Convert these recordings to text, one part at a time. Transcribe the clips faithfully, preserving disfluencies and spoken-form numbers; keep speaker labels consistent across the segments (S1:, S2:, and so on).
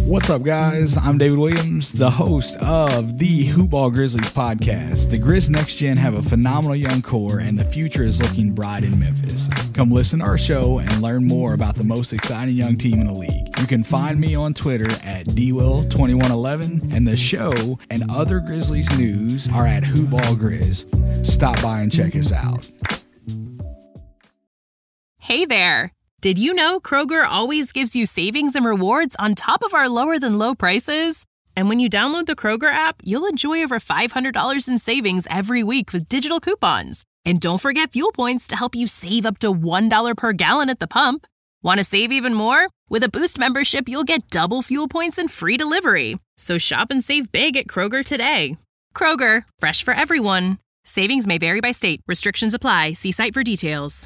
S1: What's up, guys? I'm David Williams, the host of the Hoop Ball Grizzlies podcast. The Grizz Next Gen have a phenomenal young core, and the future is looking bright in Memphis. Come listen to our show and learn more about the most exciting young team in the league. You can find me on Twitter at D Will twenty-one eleven, and the show and other Grizzlies news are at Hoop Ball Grizz. Stop by and check us out.
S2: Hey there! Did you know Kroger always gives you savings and rewards on top of our lower-than-low prices? And when you download the Kroger app, you'll enjoy over five hundred dollars in savings every week with digital coupons. And don't forget fuel points to help you save up to one dollar per gallon at the pump. Want to save even more? With a Boost membership, you'll get double fuel points and free delivery. So shop and save big at Kroger today. Kroger, fresh for everyone. Savings may vary by state. Restrictions apply. See site for details.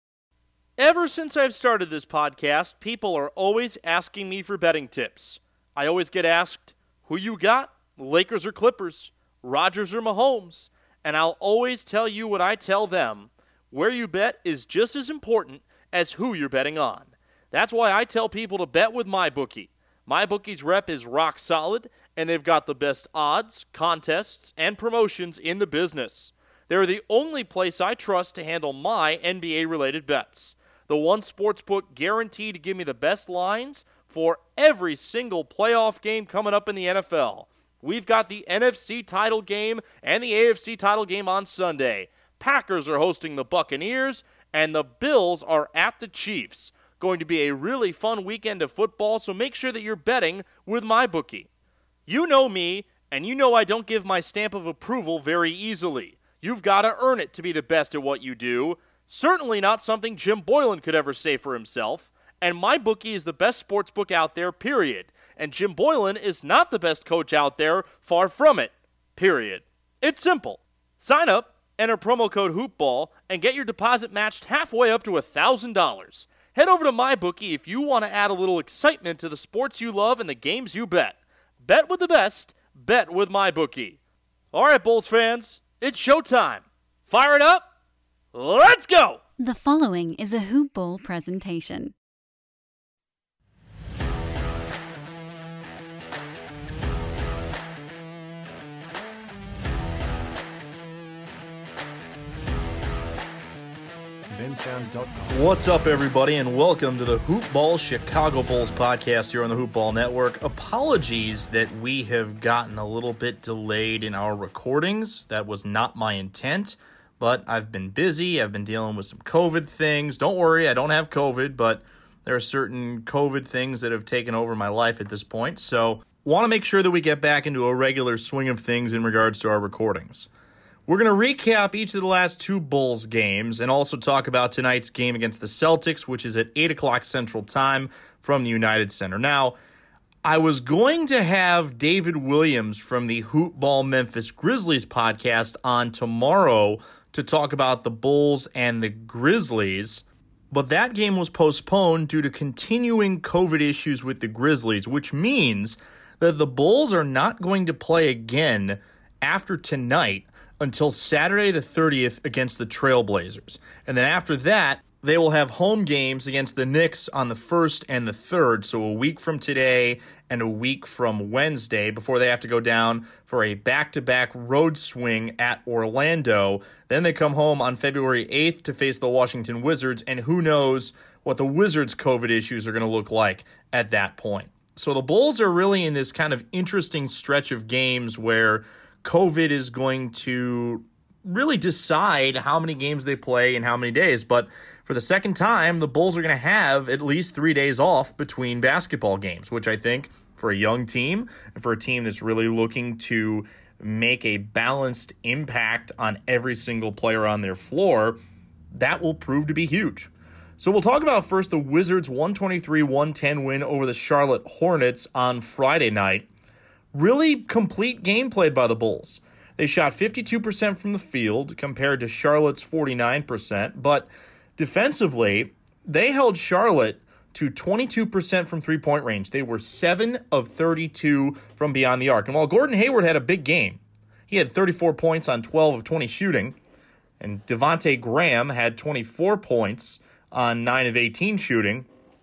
S3: Ever since I've started this podcast, people are always asking me for betting tips. I always get asked, who you got, Lakers or Clippers, Rodgers or Mahomes? And I'll always tell you what I tell them. Where you bet is just as important as who you're betting on. That's why I tell people to bet with MyBookie. MyBookie's rep is rock solid, and they've got the best odds, contests, and promotions in the business. They're the only place I trust to handle my N B A-related bets. The one sportsbook guaranteed to give me the best lines for every single playoff game coming up in the N F L. We've got the N F C title game and the A F C title game on Sunday. Packers are hosting the Buccaneers, and the Bills are at the Chiefs. Going to be a really fun weekend of football, so make sure that you're betting with MyBookie. You know me, and you know I don't give my stamp of approval very easily. You've got to earn it to be the best at what you do. Certainly not something Jim Boylan could ever say for himself. And MyBookie is the best sportsbook out there, period. And Jim Boylan is not the best coach out there, far from it, period. It's simple. Sign up, enter promo code HoopBall, and get your deposit matched halfway up to one thousand dollars. Head over to MyBookie if you want to add a little excitement to the sports you love and the games you bet. Bet with the best. Bet with MyBookie. All right, Bulls fans, it's showtime. Fire it up. Let's go!
S4: The following is a Hoop Ball presentation.
S5: What's up, everybody, and welcome to the Hoop Ball Chicago Bulls podcast here on the Hoop Ball Network. Apologies that we have gotten a little bit delayed in our recordings. That was not my intent. But I've been busy. I've been dealing with some COVID things. Don't worry, I don't have COVID, but there are certain COVID things that have taken over my life at this point. So want to make sure that we get back into a regular swing of things in regards to our recordings. We're going to recap each of the last two Bulls games and also talk about tonight's game against the Celtics, which is at eight o'clock Central Time from the United Center. Now, I was going to have David Williams from the Hoop Ball Memphis Grizzlies podcast on tomorrow to talk about the Bulls and the Grizzlies, but that game was postponed due to continuing COVID issues with the Grizzlies, which means that the Bulls are not going to play again after tonight until Saturday the thirtieth against the Trailblazers. And then after that, they will have home games against the Knicks on the first and the third, so a week from today and a week from Wednesday before they have to go down for a back-to-back road swing at Orlando. Then they come home on February eighth to face the Washington Wizards, and who knows what the Wizards' COVID issues are going to look like at that point. So the Bulls are really in this kind of interesting stretch of games where COVID is going to really decide how many games they play in how many days. But for the second time, the Bulls are going to have at least three days off between basketball games, which I think for a young team and for a team that's really looking to make a balanced impact on every single player on their floor, that will prove to be huge. So we'll talk about first the Wizards' one twenty-three one ten win over the Charlotte Hornets on Friday night. Really complete game played by the Bulls. They shot fifty-two percent from the field compared to Charlotte's forty-nine percent, but defensively, they held Charlotte to twenty-two percent from three-point range. They were seven of thirty-two from beyond the arc. And while Gordon Hayward had a big game, he had thirty-four points on twelve of twenty shooting, and Devontae Graham had twenty-four points on nine of eighteen shooting.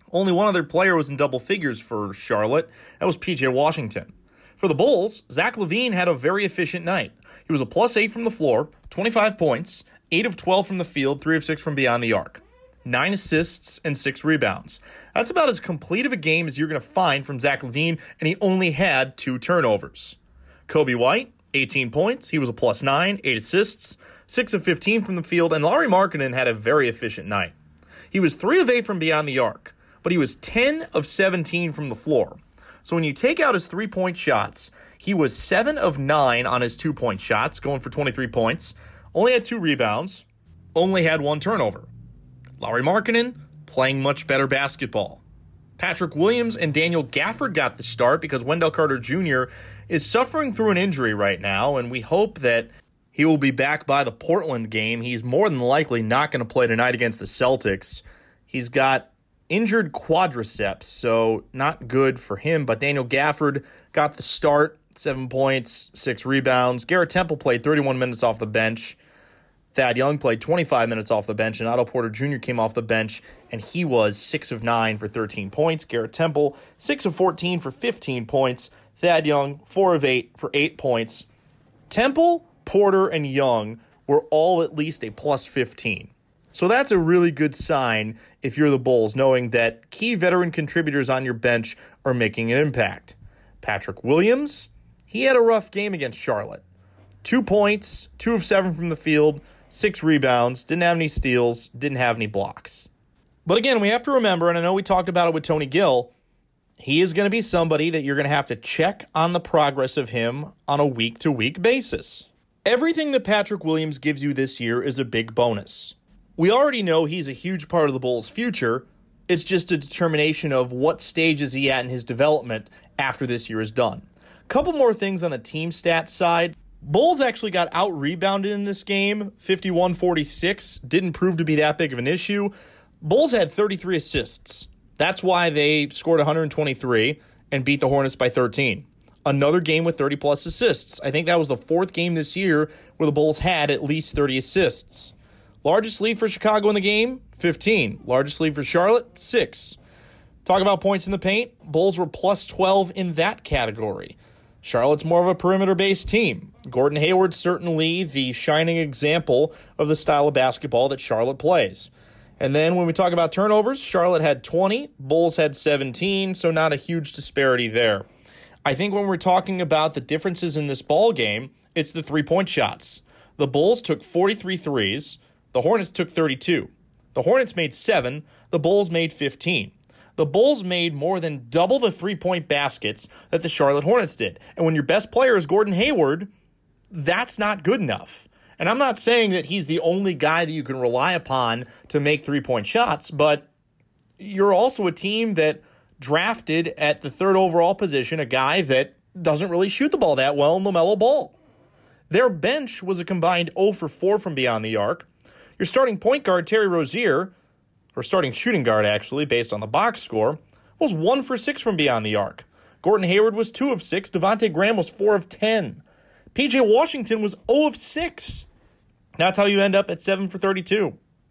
S5: Only one other player was in double figures for Charlotte. That was P J Washington. For the Bulls, Zach LaVine had a very efficient night. He was a plus eight from the floor, twenty-five points, eight of twelve from the field, three of six from beyond the arc. Nine assists and six rebounds. That's about as complete of a game as you're going to find from Zach LaVine, and he only had two turnovers. Kobe White, eighteen points. He was a plus nine, eight assists, six of fifteen from the field, and Lauri Markkanen had a very efficient night. He was three of eight from beyond the arc, but he was ten of seventeen from the floor. So when you take out his three-point shots, he was seven of nine on his two-point shots, going for twenty-three points, only had two rebounds, only had one turnover. Lauri Markkanen playing much better basketball. Patrick Williams and Daniel Gafford got the start because Wendell Carter Junior is suffering through an injury right now, and we hope that he will be back by the Portland game. He's more than likely not going to play tonight against the Celtics. He's got injured quadriceps, so not good for him, but Daniel Gafford got the start, seven points, six rebounds. Garrett Temple played thirty-one minutes off the bench. Thad Young played twenty-five minutes off the bench, and Otto Porter Junior came off the bench, and he was six of nine for thirteen points. Garrett Temple, six of fourteen for fifteen points. Thad Young, four of eight for eight points. Temple, Porter, and Young were all at least a plus fifteen. So that's a really good sign if you're the Bulls, knowing that key veteran contributors on your bench are making an impact. Patrick Williams, he had a rough game against Charlotte. Two points, two of seven from the field, six rebounds, didn't have any steals, didn't have any blocks. But again, we have to remember, and I know we talked about it with Tony Gill, he is going to be somebody that you're going to have to check on the progress of him on a week-to-week basis. Everything that Patrick Williams gives you this year is a big bonus. We already know he's a huge part of the Bulls' future. It's just a determination of what stage is he at in his development after this year is done. A couple more things on the team stats side. Bulls actually got out-rebounded in this game, fifty-one forty-six. Didn't prove to be that big of an issue. Bulls had thirty-three assists. That's why they scored one hundred twenty-three and beat the Hornets by thirteen. Another game with thirty-plus assists. I think that was the fourth game this year where the Bulls had at least thirty assists. Largest lead for Chicago in the game, fifteen. Largest lead for Charlotte, six. Talk about points in the paint. Bulls were plus twelve in that category. Charlotte's more of a perimeter-based team. Gordon Hayward's certainly the shining example of the style of basketball that Charlotte plays. And then when we talk about turnovers, Charlotte had twenty, Bulls had seventeen, so not a huge disparity there. I think when we're talking about the differences in this ball game, it's the three-point shots. The Bulls took forty-three threes. The Hornets took thirty-two. The Hornets made seven. The Bulls made fifteen. The Bulls made more than double the three-point baskets that the Charlotte Hornets did. And when your best player is Gordon Hayward, that's not good enough. And I'm not saying that he's the only guy that you can rely upon to make three-point shots, but you're also a team that drafted at the third overall position a guy that doesn't really shoot the ball that well in LaMelo Ball. Their bench was a combined zero for four from beyond the arc. Your starting point guard, Terry Rozier, or starting shooting guard, actually, based on the box score, was one for six from beyond the arc. Gordon Hayward was two of six. Devontae Graham was four of ten. P J Washington was zero of six. That's how you end up at seven for thirty-two.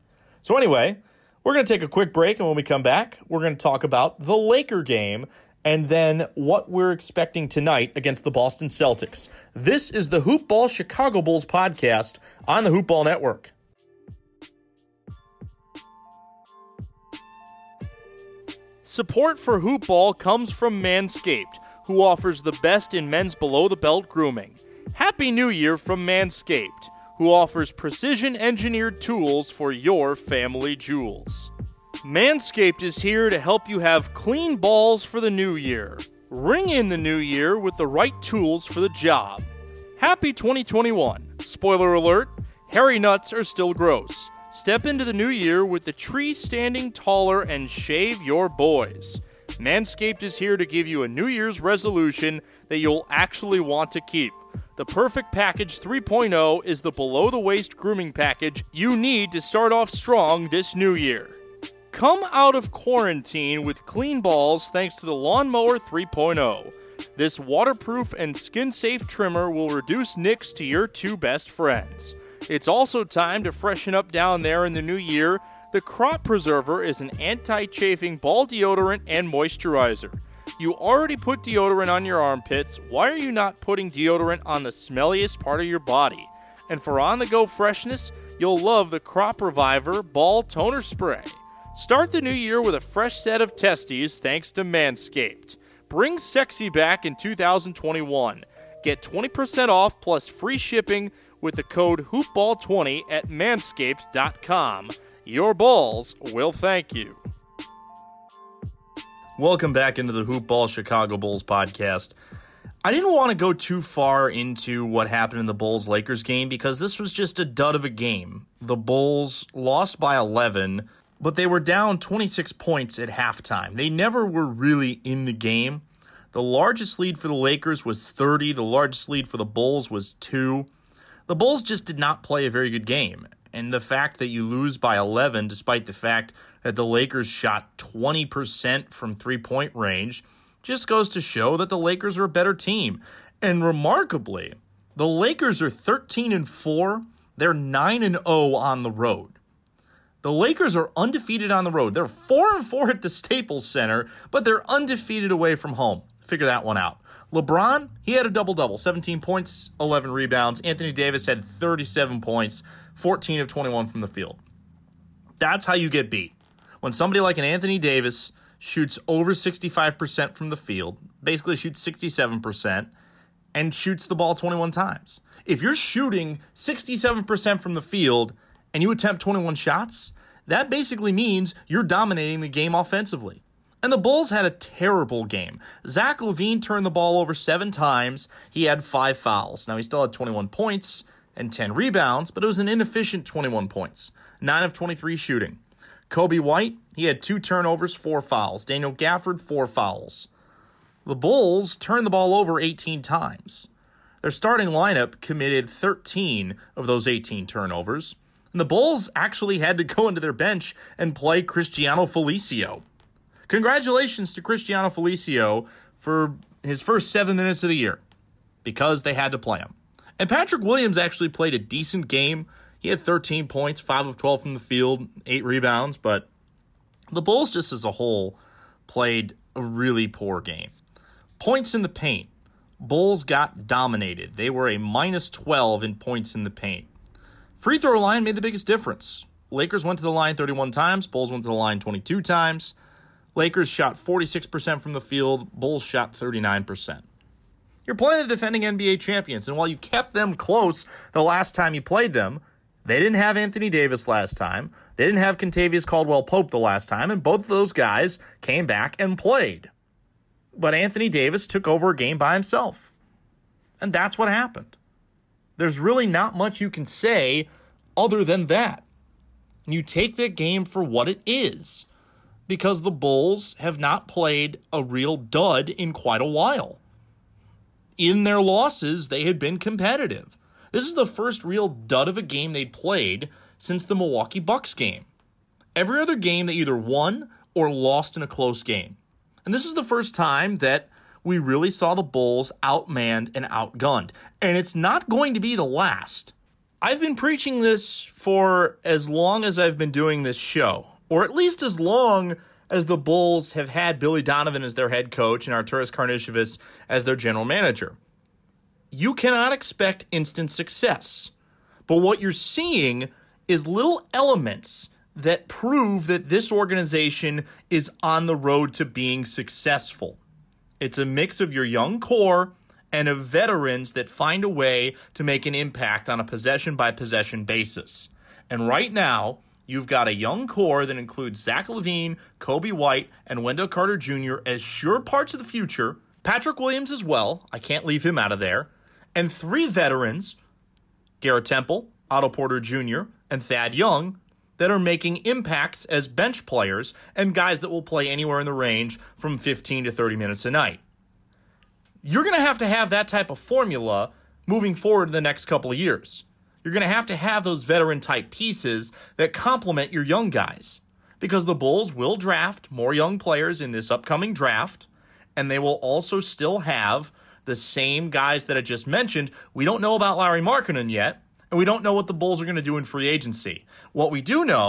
S5: So anyway, we're going to take a quick break, and when we come back, we're going to talk about the Laker game and then what we're expecting tonight against the Boston Celtics. This is the Hoop Ball Chicago Bulls podcast on the Hoop Ball Network.
S3: Support for Hoop Ball comes from Manscaped, who offers the best in men's below-the-belt grooming. Happy New Year from Manscaped, who offers precision-engineered tools for your family jewels. Manscaped is here to help you have clean balls for the new year. Ring in the new year with the right tools for the job. Happy twenty twenty-one. Spoiler alert, hairy nuts are still gross. Step into the new year with the tree standing taller and shave your boys. Manscaped is here to give you a New Year's resolution that you'll actually want to keep. The Perfect Package three point oh is the below-the-waist grooming package you need to start off strong this new year. Come out of quarantine with clean balls thanks to the Lawnmower three point oh. This waterproof and skin-safe trimmer will reduce nicks to your two best friends. It's also time to freshen up down there in the new year The Crop Preserver is an anti-chafing ball deodorant and moisturizer. You already put deodorant on your armpits. Why are you not putting deodorant on the smelliest part of your body? And for on-the-go freshness, you'll love the Crop Reviver Ball Toner Spray. Start the new year with a fresh set of testes thanks to Manscaped. Bring sexy back in two thousand twenty-one. Get twenty percent off plus free shipping with the code hoopball twenty at manscaped dot com. Your balls will thank you.
S5: Welcome back into the Hoop Ball Chicago Bulls podcast. I didn't want to go too far into what happened in the Bulls-Lakers game because this was just a dud of a game. The Bulls lost by eleven, but they were down twenty-six points at halftime. They never were really in the game. The largest lead for the Lakers was thirty. The largest lead for the Bulls was two. The Bulls just did not play a very good game. And the fact that you lose by eleven, despite the fact that the Lakers shot twenty percent from three-point range, just goes to show that the Lakers are a better team. And remarkably, the Lakers are thirteen and four. They're nine and oh on the road. The Lakers are undefeated on the road. They're four and four at the Staples Center, but they're undefeated away from home. Figure that one out. LeBron, he had a double-double, seventeen points, eleven rebounds. Anthony Davis had thirty-seven points, fourteen of twenty-one from the field. That's how you get beat. When somebody like an Anthony Davis shoots over sixty-five percent from the field, basically shoots sixty-seven percent, and shoots the ball twenty-one times. If you're shooting sixty-seven percent from the field and you attempt twenty-one shots, that basically means you're dominating the game offensively. And the Bulls had a terrible game. Zach LaVine turned the ball over seven times. He had five fouls. Now, he still had twenty-one points and ten rebounds, but it was an inefficient twenty-one points. nine of twenty-three shooting. Coby White, he had two turnovers, four fouls. Daniel Gafford, four fouls. The Bulls turned the ball over eighteen times. Their starting lineup committed thirteen of those eighteen turnovers. And the Bulls actually had to go into their bench and play Cristiano Felicio. Congratulations to Cristiano Felicio for his first seven minutes of the year, because they had to play him. And Patrick Williams actually played a decent game. He had thirteen points, five of twelve from the field, eight rebounds, but the Bulls just as a whole played a really poor game. Points in the paint. Bulls got dominated. They were a minus twelve in points in the paint. Free throw line made the biggest difference. Lakers went to the line thirty-one times. Bulls went to the line twenty-two times. Lakers shot forty-six percent from the field. Bulls shot thirty-nine percent. You're playing the defending N B A champions, and while you kept them close the last time you played them, they didn't have Anthony Davis last time. They didn't have Kentavious Caldwell-Pope the last time, and both of those guys came back and played. But Anthony Davis took over a game by himself. And that's what happened. There's really not much you can say other than that. And you take that game for what it is, because the Bulls have not played a real dud in quite a while. In their losses, they had been competitive. This is the first real dud of a game they played since the Milwaukee Bucks game. Every other game they either won or lost in a close game. And this is the first time that we really saw the Bulls outmanned and outgunned. And it's not going to be the last. I've been preaching this for as long as I've been doing this show, or at least as long as the Bulls have had Billy Donovan as their head coach and Arturas Karnisovas as their general manager. You cannot expect instant success. But what you're seeing is little elements that prove that this organization is on the road to being successful. It's a mix of your young core and of veterans that find a way to make an impact on a possession-by-possession basis. And right now, you've got a young core that includes Zach LaVine, Coby White, and Wendell Carter Junior as sure parts of the future. Patrick Williams as well. I can't leave him out of there. And three veterans, Garrett Temple, Otto Porter Junior, and Thad Young, that are making impacts as bench players and guys that will play anywhere in the range from fifteen to thirty minutes a night. You're going to have to have that type of formula moving forward in the next couple of years. You're going to have to have those veteran-type pieces that complement your young guys, because the Bulls will draft more young players in this upcoming draft, and they will also still have the same guys that I just mentioned. We don't know about Lauri Markkanen yet, and we don't know what the Bulls are going to do in free agency. What we do know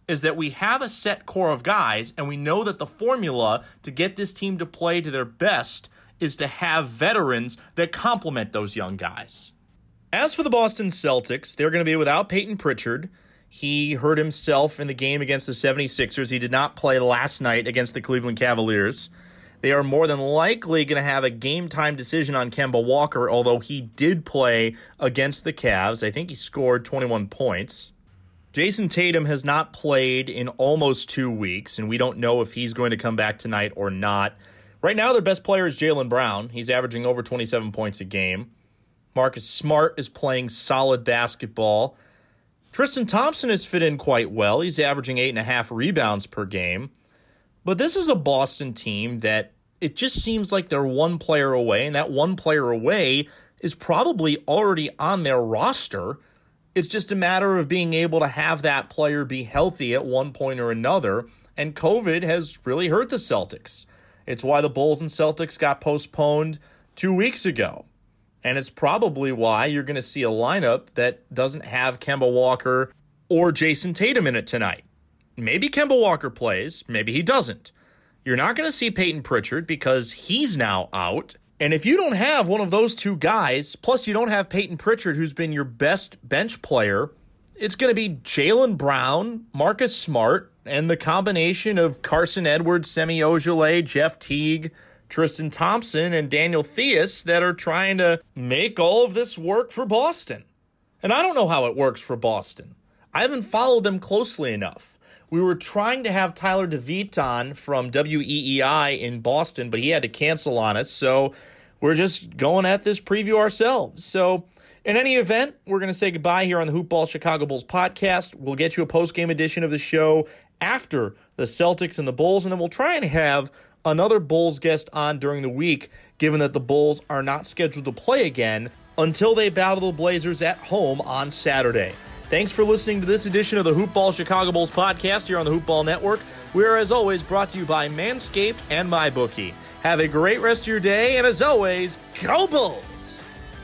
S5: is that we have a set core of guys, and we know that the formula to get this team to play to their best is to have veterans that complement those young guys. As for the Boston Celtics, they're going to be without Peyton Pritchard. He hurt himself in the game against the seventy-sixers. He did not play last night against the Cleveland Cavaliers. They are more than likely going to have a game-time decision on Kemba Walker, although he did play against the Cavs. I think he scored twenty-one points. Jason Tatum has not played in almost two weeks, and we don't know if he's going to come back tonight or not. Right now, their best player is Jaylen Brown. He's averaging over twenty-seven points a game. Marcus Smart is playing solid basketball. Tristan Thompson has fit in quite well. He's averaging eight and a half rebounds per game. But this is a Boston team that it just seems like they're one player away, and that one player away is probably already on their roster. It's just a matter of being able to have that player be healthy at one point or another, and COVID has really hurt the Celtics. It's why the Bulls and Celtics got postponed two weeks ago. And it's probably why you're going to see a lineup that doesn't have Kemba Walker or Jason Tatum in it tonight. Maybe Kemba Walker plays, maybe he doesn't. You're not going to see Peyton Pritchard because he's now out. And if you don't have one of those two guys, plus you don't have Peyton Pritchard, who's been your best bench player, it's going to be Jaylen Brown, Marcus Smart, and the combination of Carson Edwards, Semi Ojeleye, Jeff Teague, Tristan Thompson, and Daniel Theus that are trying to make all of this work for Boston. And I don't know how it works for Boston. I haven't followed them closely enough. We were trying to have Tyler DeVete on from W E E I in Boston, but he had to cancel on us, so we're just going at this preview ourselves. So in any event, we're going to say goodbye here on the Hoopball Chicago Bulls podcast. We'll get you a post-game edition of the show after the Celtics and the Bulls, and then we'll try and have another Bulls guest on during the week, given that the Bulls are not scheduled to play again until they battle the Blazers at home on Saturday. Thanks for listening to this edition of the Hoopball Chicago Bulls podcast here on the Hoopball Network. We are, as always, brought to you by Manscaped and MyBookie. Have a great rest of your day, and as always, go Bulls!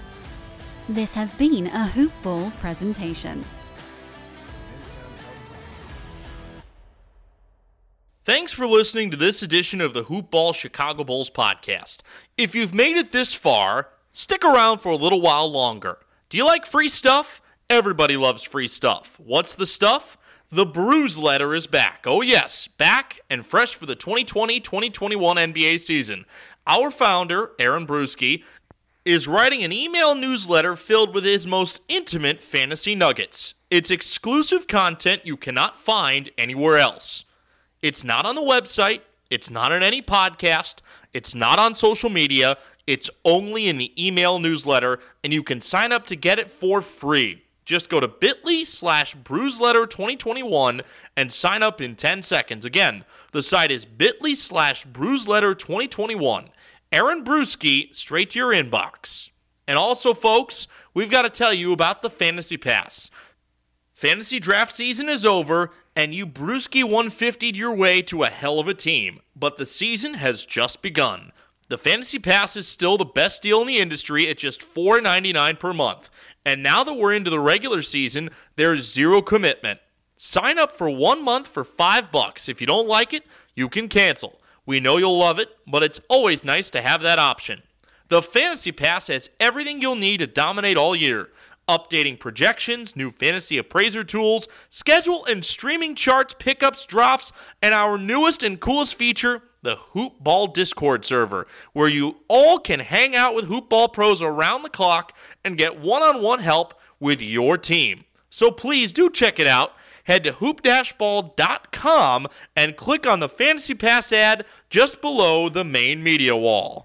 S4: This has been a Hoopball presentation.
S3: Thanks for listening to this edition of the Hoopball Chicago Bulls podcast. If you've made it this far, stick around for a little while longer. Do you like free stuff? Everybody loves free stuff. What's the stuff? The Bruise Letter is back. Oh yes, back and fresh for the twenty twenty twenty twenty-one N B A season. Our founder, Aaron Bruski, is writing an email newsletter filled with his most intimate fantasy nuggets. It's exclusive content you cannot find anywhere else. It's not on the website, it's not on any podcast, it's not on social media, it's only in the email newsletter, and you can sign up to get it for free. Just go to bit.ly slash bruiseletter 2021 and sign up in ten seconds. Again, the site is bit.ly slash bruiseletter 2021. Aaron Bruski, straight to your inbox. And also, folks, we've got to tell you about the Fantasy Pass. Fantasy draft season is over, and you Brewski one fifty'd your way to a hell of a team, but the season has just begun. The Fantasy Pass is still the best deal in the industry at just four ninety-nine per month, and now that we're into the regular season, there's zero commitment. Sign up for one month for five bucks. If you don't like it, you can cancel. We know you'll love it, but it's always nice to have that option. The Fantasy Pass has everything you'll need to dominate all year. Updating projections, new fantasy appraiser tools, schedule and streaming charts, pickups, drops, and our newest and coolest feature, the Hoopball Discord server, where you all can hang out with Hoopball pros around the clock and get one-on-one help with your team. So please do check it out. Head to hoop dash ball dot com and click on the Fantasy Pass ad just below the main media wall.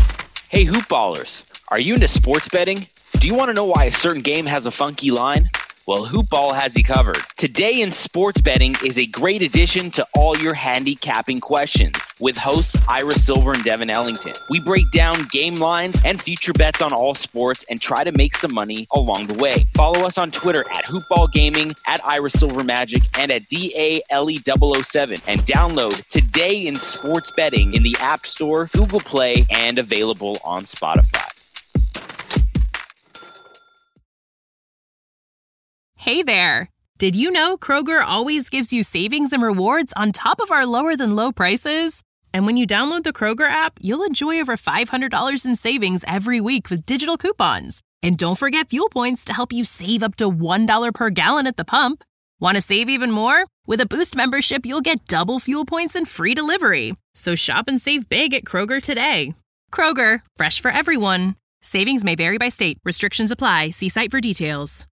S6: Hey Hoopballers, are you into sports betting? Do you want to know why a certain game has a funky line? Well, Hoopball has you covered. Today in Sports Betting is a great addition to all your handicapping questions with hosts Ira Silver and Devin Ellington. We break down game lines and future bets on all sports and try to make some money along the way. Follow us on Twitter at Hoopball Gaming, at Ira Silver Magic, and at D A L E double oh seven. And download Today in Sports Betting in the App Store, Google Play, and available on Spotify.
S2: Hey there. Did you know Kroger always gives you savings and rewards on top of our lower than low prices? And when you download the Kroger app, you'll enjoy over five hundred dollars in savings every week with digital coupons. And don't forget fuel points to help you save up to one dollar per gallon at the pump. Want to save even more? With a Boost membership, you'll get double fuel points and free delivery. So shop and save big at Kroger today. Kroger, fresh for everyone. Savings may vary by state. Restrictions apply. See site for details.